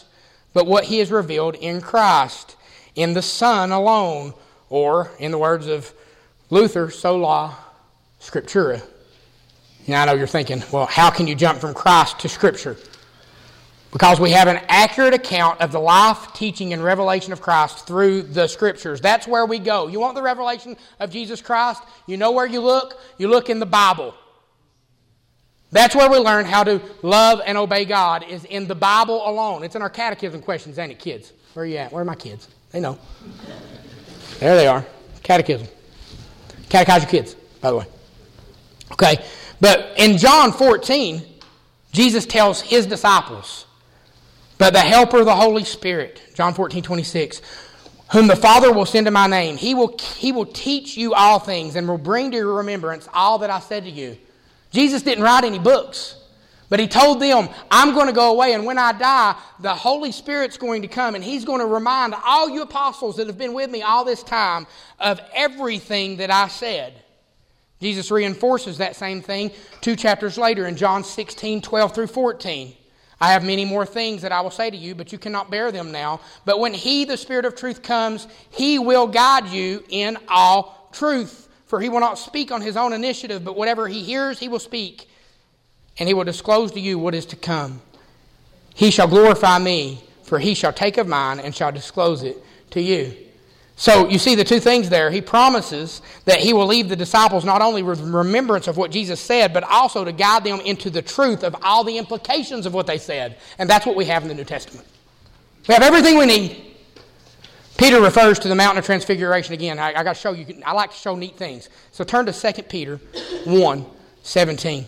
but what he has revealed in Christ, in the Son alone, or, in the words of Luther, sola scriptura. Now I know you're thinking, well, how can you jump from Christ to Scripture? Because we have an accurate account of the life, teaching, and revelation of Christ through the Scriptures. That's where we go. You want the revelation of Jesus Christ? You know where you look? You look in the Bible. That's where we learn how to love and obey God, is in the Bible alone. It's in our catechism questions, ain't it, kids? Where are you at? Where are my kids? They know. There they are. Catechism. Catechize your kids, by the way. Okay, but in John fourteen, Jesus tells his disciples, but the Helper, the Holy Spirit, John fourteen, twenty-six, whom the Father will send in my name, he will, he will teach you all things and will bring to your remembrance all that I said to you. Jesus didn't write any books, but he told them, I'm going to go away, and when I die, the Holy Spirit's going to come, and he's going to remind all you apostles that have been with me all this time of everything that I said. Jesus reinforces that same thing two chapters later in John sixteen, twelve through fourteen. I have many more things that I will say to you, but you cannot bear them now. But when he, the Spirit of truth, comes, he will guide you in all truth. For he will not speak on his own initiative, but whatever he hears, he will speak. And he will disclose to you what is to come. He shall glorify me, for he shall take of mine and shall disclose it to you. So you see the two things there. He promises that he will leave the disciples not only with remembrance of what Jesus said, but also to guide them into the truth of all the implications of what they said. And that's what we have in the New Testament. We have everything we need. Peter refers to the Mountain of Transfiguration again. I, I got to show you. I like to show neat things. So turn to Second Peter one, seventeen.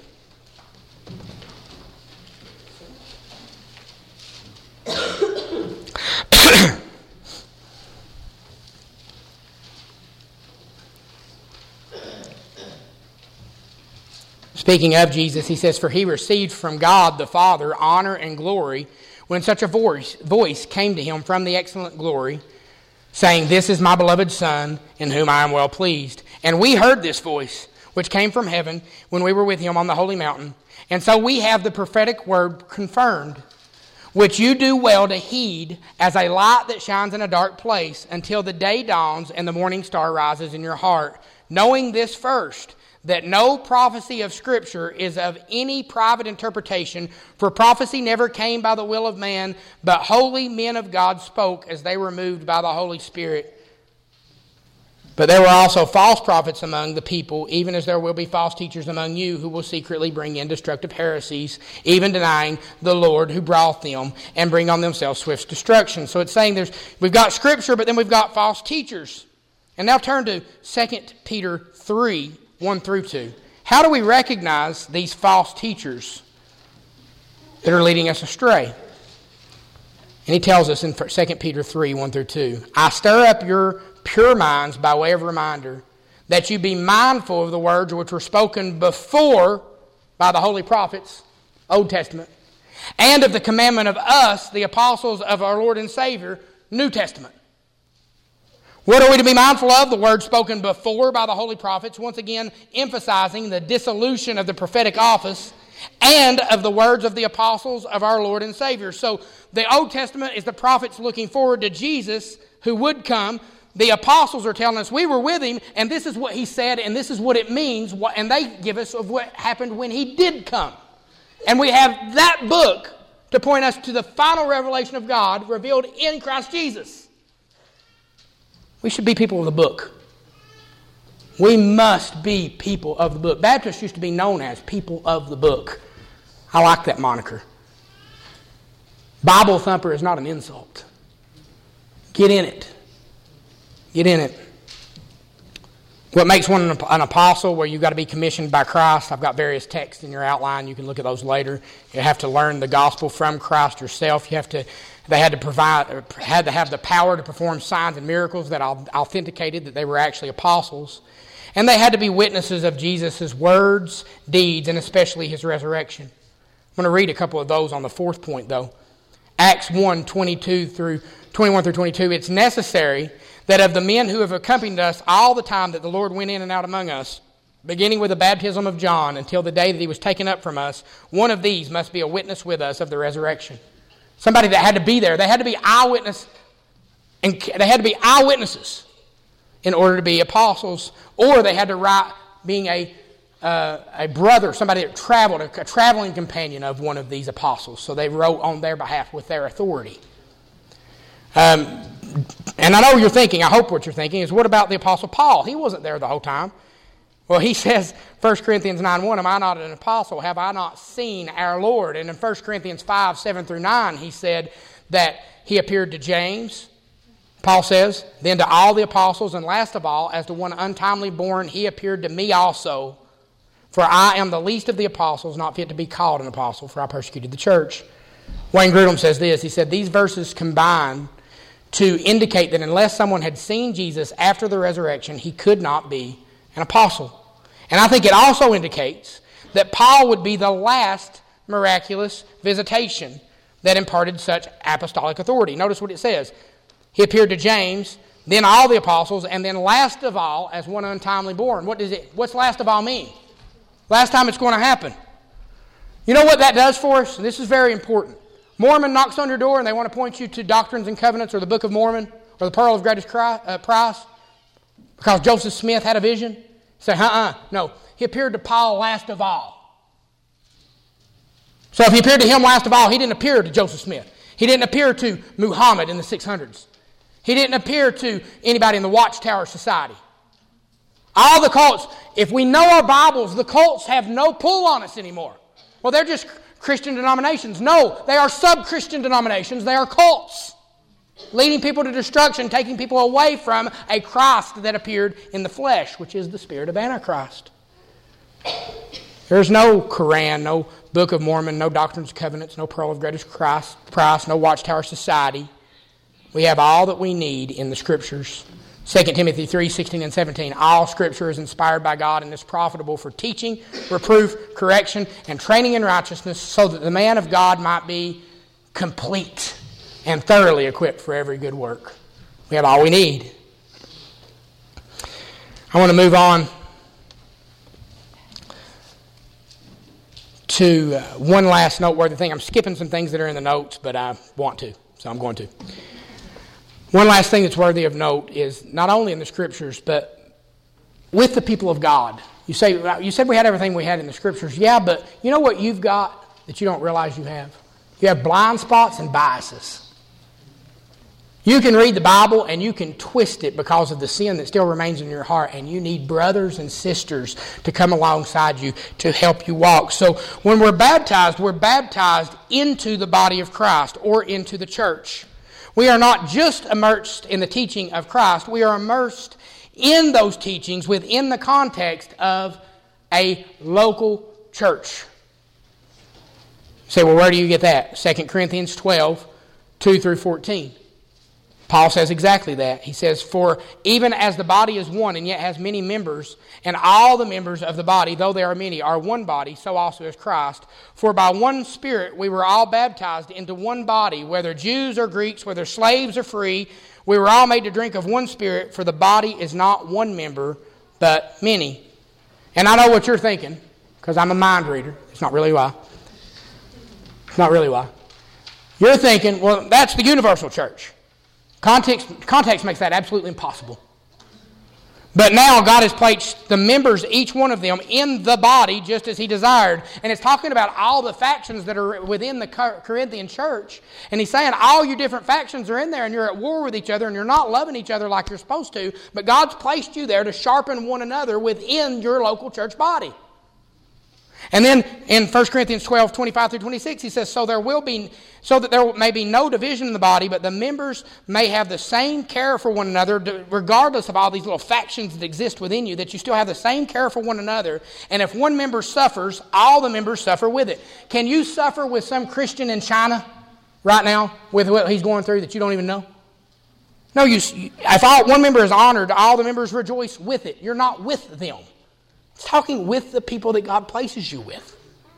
Speaking of Jesus, he says, for he received from God the Father honor and glory when such a voice, voice came to him from the excellent glory, saying, this is my beloved Son, in whom I am well pleased. And we heard this voice, which came from heaven when we were with him on the holy mountain. And so we have the prophetic word confirmed, which you do well to heed as a light that shines in a dark place until the day dawns and the morning star rises in your heart, knowing this first, that no prophecy of Scripture is of any private interpretation, for prophecy never came by the will of man, but holy men of God spoke as they were moved by the Holy Spirit. But there were also false prophets among the people, even as there will be false teachers among you who will secretly bring in destructive heresies, even denying the Lord who brought them, and bring on themselves swift destruction. So it's saying there's we've got Scripture, but then we've got false teachers. And now turn to Second Peter three, one through two. How do we recognize these false teachers that are leading us astray? And he tells us in Second Peter three, one through two, I stir up your pure minds by way of reminder, that you be mindful of the words which were spoken before by the holy prophets, Old Testament, and of the commandment of us, the apostles of our Lord and Savior, New Testament. What are we to be mindful of? The words spoken before by the holy prophets, once again emphasizing the dissolution of the prophetic office, and of the words of the apostles of our Lord and Savior. So the Old Testament is the prophets looking forward to Jesus who would come. The apostles are telling us we were with him, and this is what he said, and this is what it means, and they give us of what happened when he did come. And we have that book to point us to the final revelation of God revealed in Christ Jesus. We should be people of the book. We must be people of the book. Baptists used to be known as people of the book. I like that moniker. Bible thumper is not an insult. Get in it. Get in it. What makes one an apostle? Well, you've got to be commissioned by Christ. I've got various texts in your outline. You can look at those later. You have to learn the gospel from Christ yourself. You have to. They had to provide, had to have the power to perform signs and miracles that authenticated that they were actually apostles. And they had to be witnesses of Jesus' words, deeds, and especially his resurrection. I'm going to read a couple of those on the fourth point, though. Acts one, twenty-two through twenty-one through twenty-two. It's necessary that of the men who have accompanied us all the time that the Lord went in and out among us, beginning with the baptism of John until the day that he was taken up from us, one of these must be a witness with us of the resurrection. Somebody that had to be there. They had to be eyewitness, and they had to be eyewitnesses in order to be apostles, or they had to write being a uh, a brother, somebody that traveled, a, a traveling companion of one of these apostles. So they wrote on their behalf with their authority. Um, and I know you're thinking, I hope what you're thinking is, what about the Apostle Paul? He wasn't there the whole time. Well, he says, First Corinthians nine one, am I not an apostle? Have I not seen our Lord? And in First Corinthians five, seven through nine, he said that he appeared to James. Paul says, then to all the apostles, and last of all, as to one untimely born, he appeared to me also. For I am the least of the apostles, not fit to be called an apostle, for I persecuted the church. Wayne Grudem says this, he said, these verses combine to indicate that unless someone had seen Jesus after the resurrection, he could not be an apostle. And I think it also indicates that Paul would be the last miraculous visitation that imparted such apostolic authority. Notice what it says. He appeared to James, then all the apostles, and then last of all, as one untimely born. What does it? What's last of all mean? Last time it's going to happen. You know what that does for us? And this is very important. Mormon knocks on your door and they want to point you to Doctrines and Covenants or the Book of Mormon or the Pearl of Greatest Price because Joseph Smith had a vision. Say, uh-uh. No, he appeared to Paul last of all. So if he appeared to him last of all, he didn't appear to Joseph Smith. He didn't appear to Muhammad in the six hundreds. He didn't appear to anybody in the Watchtower Society. All the cults, if we know our Bibles, the cults have no pull on us anymore. Well, they're just Christian denominations. No, they are sub-Christian denominations. They are cults, leading people to destruction, taking people away from a Christ that appeared in the flesh, which is the spirit of Antichrist. There's no Quran, no Book of Mormon, no Doctrines and Covenants, no Pearl of Greatest Christ, Price, no Watchtower Society. We have all that we need in the Scriptures. Second Timothy three, sixteen and seventeen. All Scripture is inspired by God and is profitable for teaching, reproof, correction, and training in righteousness, so that the man of God might be complete and thoroughly equipped for every good work. We have all we need. I want to move on to uh, one last noteworthy thing. I'm skipping some things that are in the notes, but I want to, so I'm going to. One last thing that's worthy of note is not only in the Scriptures, but with the people of God. You say, you said we had everything we had in the Scriptures. Yeah, but you know what you've got that you don't realize you have? You have blind spots and biases. You can read the Bible and you can twist it because of the sin that still remains in your heart, and you need brothers and sisters to come alongside you to help you walk. So when we're baptized, we're baptized into the body of Christ or into the church. We are not just immersed in the teaching of Christ, we are immersed in those teachings within the context of a local church. You say, well, where do you get that? Second Corinthians twelve, two through fourteen. Paul says exactly that. He says, for even as the body is one and yet has many members, and all the members of the body, though there are many, are one body, so also is Christ. For by one Spirit we were all baptized into one body, whether Jews or Greeks, whether slaves or free. We were all made to drink of one Spirit, for the body is not one member, but many. And I know what you're thinking, because I'm a mind reader. It's not really why. It's not really why. You're thinking, well, that's the universal church. Context, context makes that absolutely impossible. But now God has placed the members, each one of them, in the body just as He desired. And it's talking about all the factions that are within the Corinthian church. And He's saying all your different factions are in there and you're at war with each other and you're not loving each other like you're supposed to. But God's placed you there to sharpen one another within your local church body. And then in First Corinthians twelve, twenty-five through twenty-six, he says, so there will be, so that there may be no division in the body, but the members may have the same care for one another, regardless of all these little factions that exist within you, that you still have the same care for one another. And if one member suffers, all the members suffer with it. Can you suffer with some Christian in China right now with what he's going through that you don't even know? No, you. If all, one member is honored, all the members rejoice with it. You're not with them. It's talking with the people that God places you with.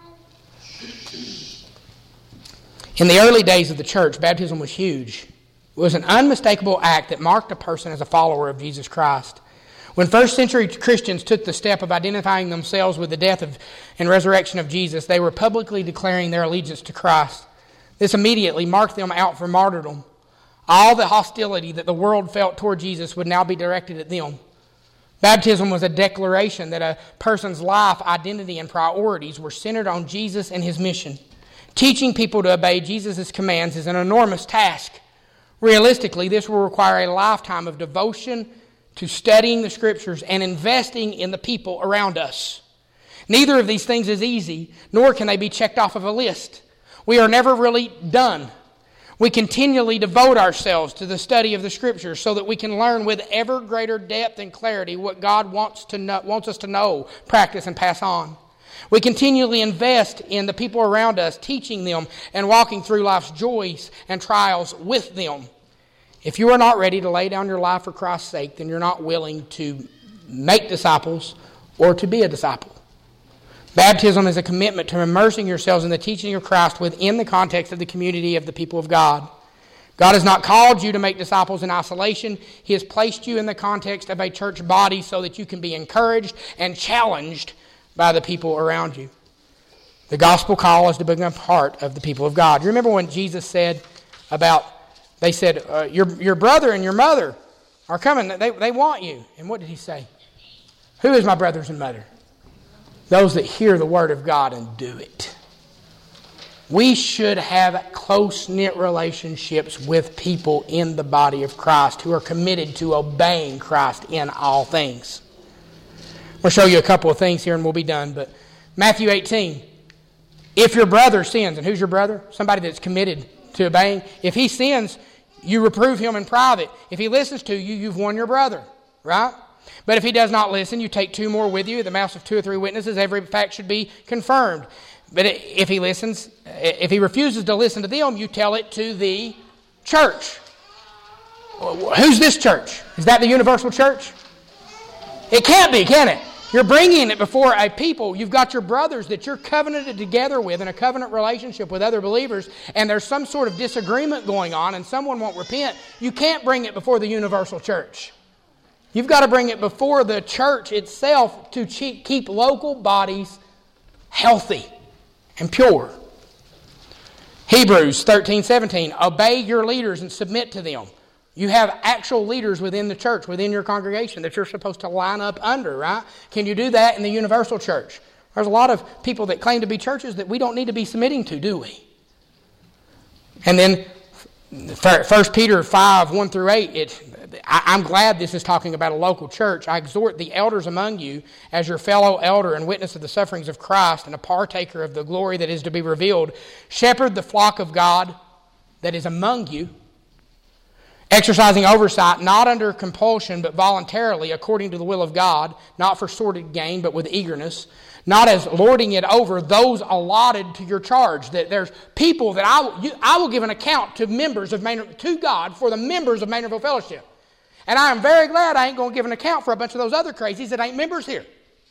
In the early days of the church, baptism was huge. It was an unmistakable act that marked a person as a follower of Jesus Christ. When first century Christians took the step of identifying themselves with the death of, and resurrection of Jesus, they were publicly declaring their allegiance to Christ. This immediately marked them out for martyrdom. All the hostility that the world felt toward Jesus would now be directed at them. Baptism was a declaration that a person's life, identity, and priorities were centered on Jesus and his mission. Teaching people to obey Jesus' commands is an enormous task. Realistically, this will require a lifetime of devotion to studying the Scriptures and investing in the people around us. Neither of these things is easy, nor can they be checked off of a list. We are never really done. We continually devote ourselves to the study of the Scriptures so that we can learn with ever greater depth and clarity what God wants to know, wants us to know, practice, and pass on. We continually invest in the people around us, teaching them and walking through life's joys and trials with them. If you are not ready to lay down your life for Christ's sake, then you're not willing to make disciples or to be a disciple. Baptism is a commitment to immersing yourselves in the teaching of Christ within the context of the community of the people of God. God has not called you to make disciples in isolation. He has placed you in the context of a church body so that you can be encouraged and challenged by the people around you. The gospel call is to become part of the people of God. You remember when Jesus said about, they said, uh, your, your brother and your mother are coming. They, they want you. And what did he say? Who is my brothers and mother? Those that hear the word of God and do it. We should have close-knit relationships with people in the body of Christ who are committed to obeying Christ in all things. We'll show you a couple of things here and we'll be done. But Matthew eighteen, if your brother sins, and who's your brother? Somebody that's committed to obeying. If he sins, you reprove him in private. If he listens to you, you've won your brother, right? But if he does not listen, you take two more with you. At the mouths of two or three witnesses, every fact should be confirmed. But if he listens, if he refuses to listen to them, you tell it to the church. Who's this church? Is that the universal church? It can't be, can it? You're bringing it before a people. You've got your brothers that you're covenanted together with in a covenant relationship with other believers, and there's some sort of disagreement going on and someone won't repent. You can't bring it before the universal church. You've got to bring it before the church itself to keep local bodies healthy and pure. Hebrews thirteen seventeen, obey your leaders and submit to them. You have actual leaders within the church, within your congregation that you're supposed to line up under, right? Can you do that in the universal church? There's a lot of people that claim to be churches that we don't need to be submitting to, do we? And then First Peter five, one through eight, it, I, I'm glad this is talking about a local church. I exhort the elders among you as your fellow elder and witness of the sufferings of Christ and a partaker of the glory that is to be revealed. Shepherd the flock of God that is among you, exercising oversight, not under compulsion, but voluntarily, according to the will of God, not for sordid gain, but with eagerness, not as lording it over those allotted to your charge. That there's people that I, you, I will give an account to members of Maynard, to God for the members of Maynardville Fellowship. And I am very glad I ain't going to give an account for a bunch of those other crazies that ain't members here.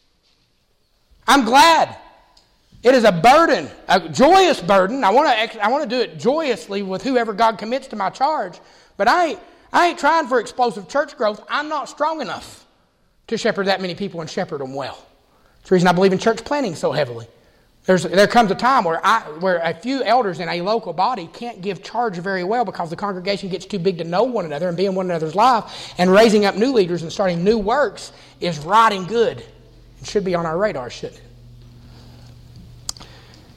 I'm glad. It is a burden, a joyous burden. I want to I want to do it joyously with whoever God commits to my charge. But I ain't, I ain't trying for explosive church growth. I'm not strong enough to shepherd that many people and shepherd them well. That's the reason I believe in church planning so heavily. There's, there comes a time where I, where a few elders in a local body can't give charge very well because the congregation gets too big to know one another and be in one another's life. And raising up new leaders and starting new works is right and good. It should be on our radar, shouldn't it?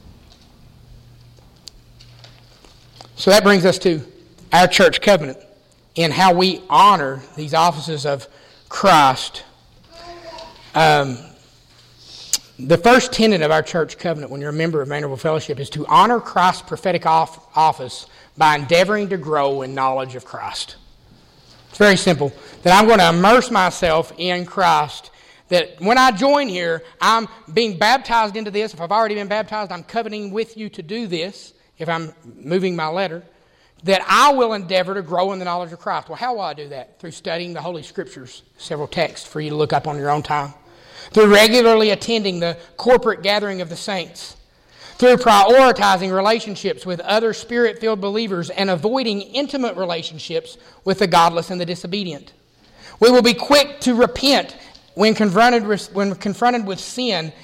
So that brings us to our church covenant and how we honor these offices of Christ. Um, the first tenet of our church covenant when you're a member of Maynardville Fellowship is to honor Christ's prophetic off- office by endeavoring to grow in knowledge of Christ. It's very simple. That I'm going to immerse myself in Christ. That when I join here, I'm being baptized into this. If I've already been baptized, I'm covenanting with you to do this. If I'm moving my letter, that I will endeavor to grow in the knowledge of Christ. Well, how will I do that? Through studying the Holy Scriptures, several texts for you to look up on your own time. Through regularly attending the corporate gathering of the saints. Through prioritizing relationships with other Spirit-filled believers and avoiding intimate relationships with the godless and the disobedient. We will be quick to repent when confronted with, when confronted with sin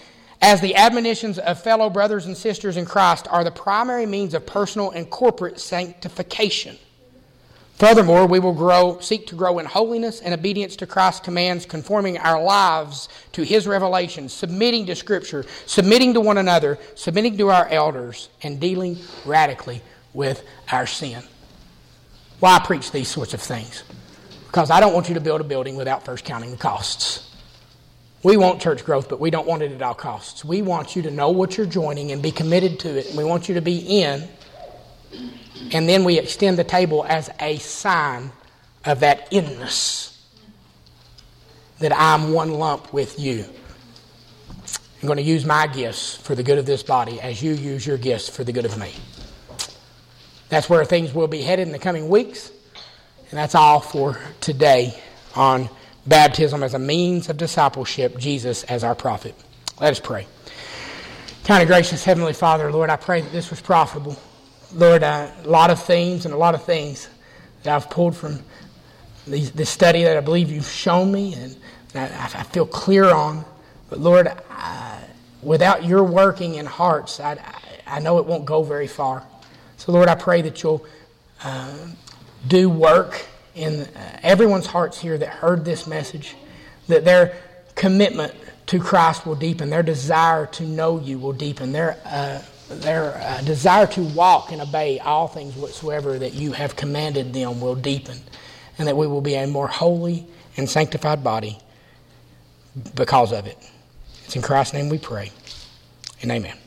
as the admonitions of fellow brothers and sisters in Christ are the primary means of personal and corporate sanctification. Furthermore, we will grow, seek to grow in holiness and obedience to Christ's commands, conforming our lives to His revelation, submitting to Scripture, submitting to one another, submitting to our elders, and dealing radically with our sin. Why I preach these sorts of things? Because I don't want you to build a building without first counting the costs. We want church growth, but we don't want it at all costs. We want you to know what you're joining and be committed to it. And we want you to be in. And then we extend the table as a sign of that inness. That I'm one lump with you. I'm going to use my gifts for the good of this body as you use your gifts for the good of me. That's where things will be headed in the coming weeks. And that's all for today on baptism as a means of discipleship, Jesus as our prophet. Let us pray. Kind of gracious Heavenly Father, Lord, I pray that this was profitable. Lord, uh, a lot of themes and a lot of things that I've pulled from these, this study that I believe you've shown me and that I, I feel clear on. But Lord, I, without your working in hearts, I, I, I know it won't go very far. So Lord, I pray that you'll uh, do work in uh, everyone's hearts here that heard this message, that their commitment to Christ will deepen, their desire to know you will deepen, their uh, their uh, desire to walk and obey all things whatsoever that you have commanded them will deepen, and that we will be a more holy and sanctified body because of it. It's in Christ's name we pray, and amen.